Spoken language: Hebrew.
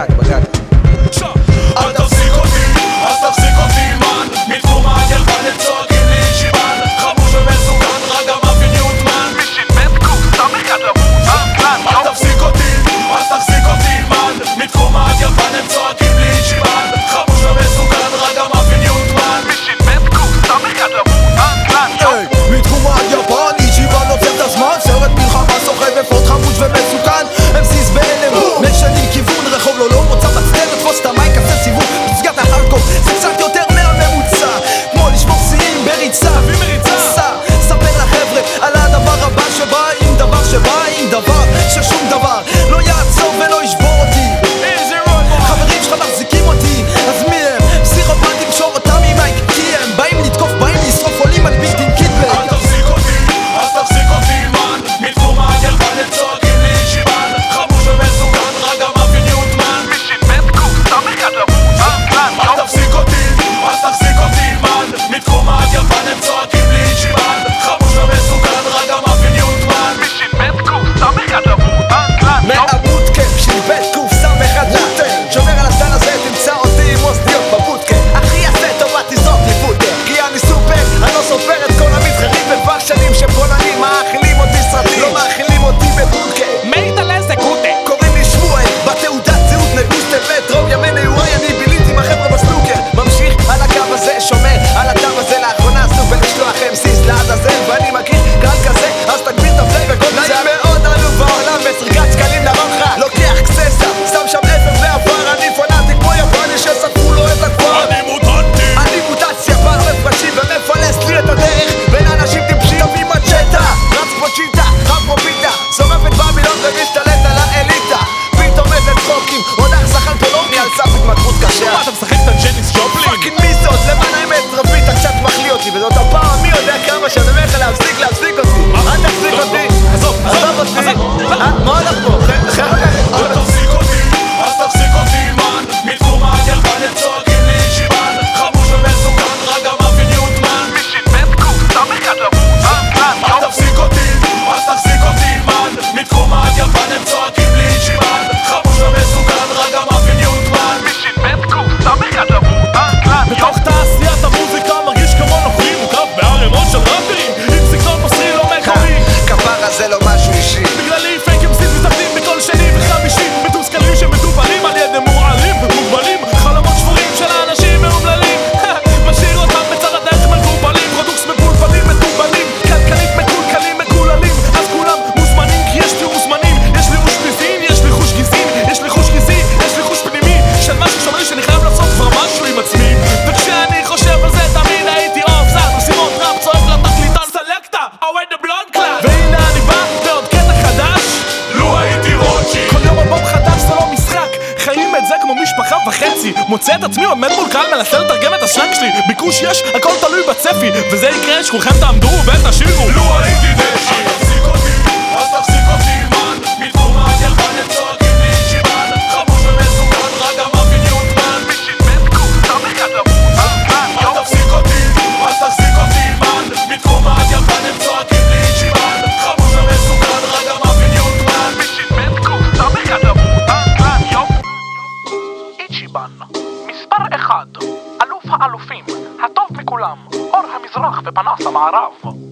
בגד אל תפסיק אותי, אז תחזיק אותי מן מתחום הגרבן הם צועקים לי שיבן חמוש ומסוכן, רק המאפין יוטמן משין בית קוף, סתם אחד לבוט אל תפסיק אותי, אז תחזיק אותי מן מתחום הגרבן הם צועקים לי שיבן חמוש ומסוכן, רק המאפין יוטמן משין בית קוף, סתם אחד לבוט מתחום הגרבן איצ'יבן עוצר את הזמן סרט מלחמה סוחב אפוד חמוש ומסוכן הם סיס בהלם משנים כיוון רחוב לא מוצא מצטר תפוס את המייק עשה סיבוב פסגת ההרקוב זה קצת יותר מהממוצע כמו לשבור שיאים בריצה ספר לחבר'ה על הדבר הבא שבא עם דבר שבא עם דבר ששום דבר לא יעצור ולא ישבור אותי חברים שלך מחזיקים אותי אז מי הם? פסיכופטים שור אותם עם מייק כי הם באים לתקוף באים לשרוף עולים על בלתי קיטבק אל תפסיק אותי, אז תחזיק אותי מן מתחום הגרבן הם צועקים לי שיבן חמוש ומסוכן, רק המאפין יוטמן משין בית קוף, סתם אחד לבוט אל תפסיק אותי, אז תחזיק אותי מן מתחום הגרבן הם צועקים לי שיבן חמוש ומסוכן, רק המאפין יוטמן משין בית קוף, סתם אחד לבוט מהבוטקאמפ של בית קוף שם אחד לוטר שומר על הסל הזה תמצא אותי עם מוסדיות בבוטקאמפ אחי יעשה טובה תזרוק לי פוטר כי אני סופר, אני לא סופר את כל המתחרים כבר שנים שפולנים מאכילים אותי סרטים לא מאכילים אותי בבוטקאמפ מית על איזה קוטה קוראים לי שמואל בתעודת זהות נגוסטה וטרום ימי נעורי אני ביליתי עם החבר'ה בסנוקר ממשיך על הקו הזה שומר על התו הזה לאחרונה עסוק בלשלוח MC's לעזאזל ואני מכיר קהל כזה אז תגביר את הפליי וכל זה מאוד עלוב בעולם וסריקת שקלים לרונך לוקח קססה שם שם אפר ועבר אני פנאטי כמו יפני שספרו לו את הכפר אני מוטציה בערב ראשי ומפלס לי את הדרך בין אנשים טיפשים עם מצ'טה רץ כמו צ'יטה, רב כמו פיתה שורף את בבילון ומשתלט על האליטה פתאום איזה צחוקים עוד אח שחקן פולומי על סף התמכרות קשה אתה משחק את הג'ניס ג'ופלין? פאקינג מי זאת? למען האמת רבית אתה קצת מחליא אותי וזאת הפעם מי יודע כמה שאני אומר לך להפסיק אותי אל תחזיק אותי עזוב אותי מה הולך פה? אל תפסיק אותי, אז תחזיק אותי מן מתחום הגרבן הם צועקים לי שיבן חמוש ומסוכן, רק המאפין יוטמן משין בית קוף, סתם אחד לבוט אל תפסיק אותי, אז תחזיק אותי מן מתחום הגרבן הם צועקים לי שיבן חמוש ומסוכן, רק המאפין יוטמן משין בית קוף, סתם אחד לבוט בתוך תעשיית המוזיקה מרגיש כמו נוכרים מוקף בערימות של ראפרים עם סגנון מוסרי לא מקורי כפרה זה לא משהו אישי בגללי פייק אמסיס מתאבדים בכל שני וחמישי מתוסכלים שמטופלים על ידי מורעלים מוגבלים חלומות שבורים של האנשים מאומללים משאיר אותם בצד הדרך מבולבלים פרודוקס מבולבלים מטובלים כלכלית מקולקלים מקוללים אז כולם מוזמנים כי יש לי מוזמנים יש לי חוש פיזין, יש לי חוש גיזין יש לי חוש גיזי, יש לי חוש פנימי של משהו שאומר לי שאני חייב לעשות כבר משהו עם עצמי וכשאני חושב על זה תמיד הייתי אוף זר משימות ראפ צועק לתקליטן סלקטה עובד הבלונד קלאס והנה אני בא בעוד קטע חדש לו הייתי רוטשילד כל יום אלבום חדש זה לא משחק חיים את זה כמו משפחה וחצי מוצא את עצמי עומד מול קהל מנסה לתרגם את הסלנג שלי ביקוש יש הכל תלוי בצפי וזה יקרה שכולכם תעמדו ותשירו לו הייתי דשי אל תחזיק אותי, אז תחזיק אותי מן מתחום הגרבן הם צועקים לי שיבן חמוש ומסוכן, רק המאפין יוטמן משין בית קוף, סתם אחד לבוט אל תפסיק אותי, אז תחזיק אותי מן מתחום הגרבן הם צועקים לי שיבן חמוש ומסוכן, רק המאפין יוטמן משין בית קוף, סתם אחד לבוט איצ'יבן, מספר אחד אלוף האלופים, הטוב מכולם, אור המזרח ופנס המערב